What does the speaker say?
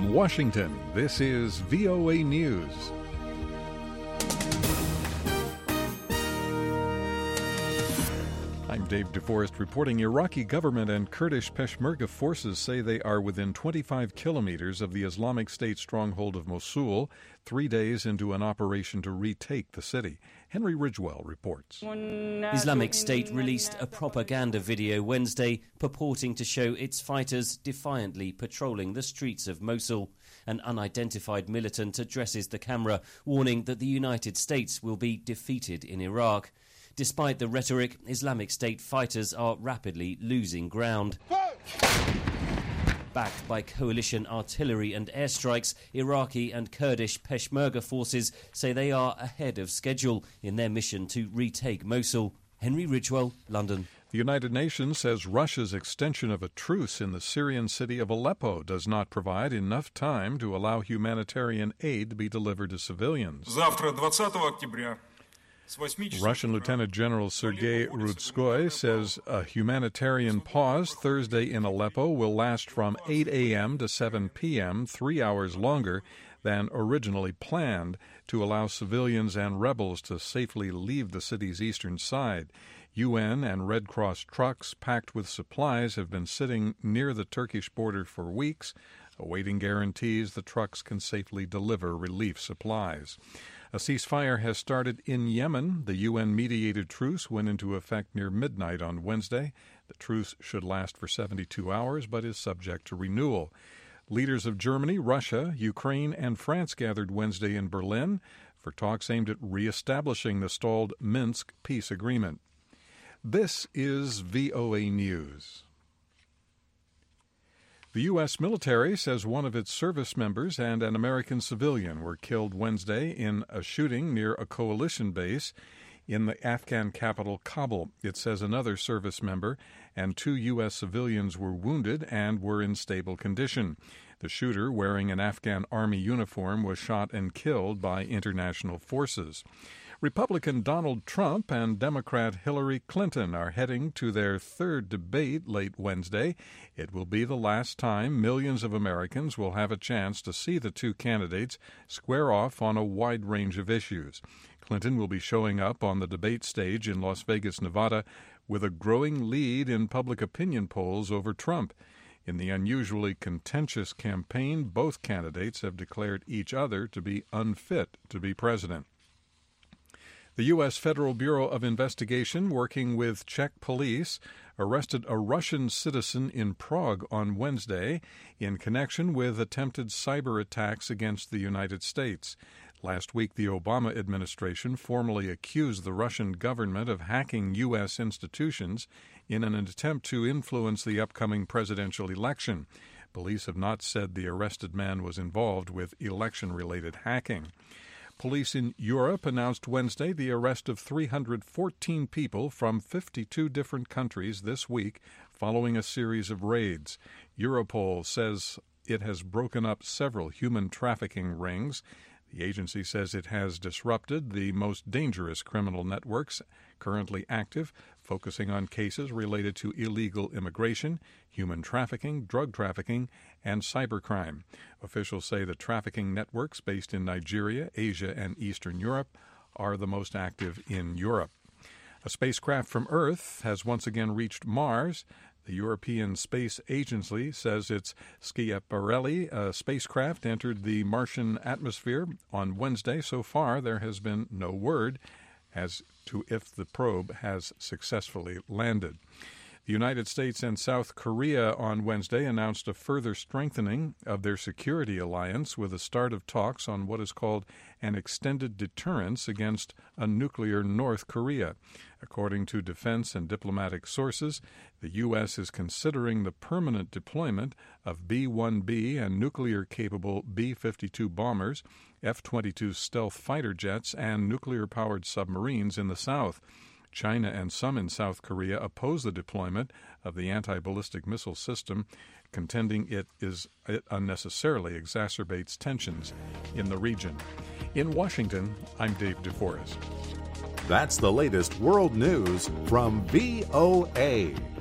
In Washington, this is VOA News. I'm Dave DeForest reporting. Iraqi government and Kurdish Peshmerga forces say they are within 25 kilometers of the Islamic State stronghold of Mosul, 3 days into an operation to retake the city. Henry Ridgewell reports. Islamic State released a propaganda video Wednesday purporting to show its fighters defiantly patrolling the streets of Mosul. An unidentified militant addresses the camera, warning that the United States will be defeated in Iraq. Despite the rhetoric, Islamic State fighters are rapidly losing ground. Backed by coalition artillery and airstrikes, Iraqi and Kurdish Peshmerga forces say they are ahead of schedule in their mission to retake Mosul. Henry Ridgewell, London. The United Nations says Russia's extension of a truce in the Syrian city of Aleppo does not provide enough time to allow humanitarian aid to be delivered to civilians. Russian Lieutenant General Sergei Rudskoy says a humanitarian pause Thursday in Aleppo will last from 8 a.m. to 7 p.m., 3 hours longer than originally planned, to allow civilians and rebels to safely leave the city's eastern side. UN and Red Cross trucks packed with supplies have been sitting near the Turkish border for weeks, awaiting guarantees the trucks can safely deliver relief supplies. A ceasefire has started in Yemen. The UN-mediated truce went into effect near midnight on Wednesday. The truce should last for 72 hours, but is subject to renewal. Leaders of Germany, Russia, Ukraine, and France gathered Wednesday in Berlin for talks aimed at reestablishing the stalled Minsk peace agreement. This is VOA News. The U.S. military says one of its service members and an American civilian were killed Wednesday in a shooting near a coalition base in the Afghan capital, Kabul. It says another service member and 2 U.S. civilians were wounded and were in stable condition. The shooter, wearing an Afghan army uniform, was shot and killed by international forces. Republican Donald Trump and Democrat Hillary Clinton are heading to their third debate late Wednesday. It will be the last time millions of Americans will have a chance to see the two candidates square off on a wide range of issues. Clinton will be showing up on the debate stage in Las Vegas, Nevada, with a growing lead in public opinion polls over Trump. In the unusually contentious campaign, both candidates have declared each other to be unfit to be president. The U.S. Federal Bureau of Investigation, working with Czech police, arrested a Russian citizen in Prague on Wednesday in connection with attempted cyber attacks against the United States. Last week, the Obama administration formally accused the Russian government of hacking U.S. institutions in an attempt to influence the upcoming presidential election. Police have not said the arrested man was involved with election-related hacking. Police in Europe announced Wednesday the arrest of 314 people from 52 different countries this week following a series of raids. Europol says it has broken up several human trafficking rings. The agency says it has disrupted the most dangerous criminal networks currently active, focusing on cases related to illegal immigration, human trafficking, drug trafficking, and cybercrime. Officials say the trafficking networks based in Nigeria, Asia, and Eastern Europe are the most active in Europe. A spacecraft from Earth has once again reached Mars. The European Space Agency says its Schiaparelli spacecraft entered the Martian atmosphere on Wednesday. So far, there has been no word as to if the probe has successfully landed. The United States and South Korea on Wednesday announced a further strengthening of their security alliance with the start of talks on what is called an extended deterrence against a nuclear North Korea. According to defense and diplomatic sources, the U.S. is considering the permanent deployment of B-1B and nuclear-capable B-52 bombers, F-22 stealth fighter jets, and nuclear-powered submarines in the South. China and some in South Korea oppose the deployment of the anti-ballistic missile system, contending it unnecessarily exacerbates tensions in the region. In Washington, I'm Dave DeForest. That's the latest world news from VOA.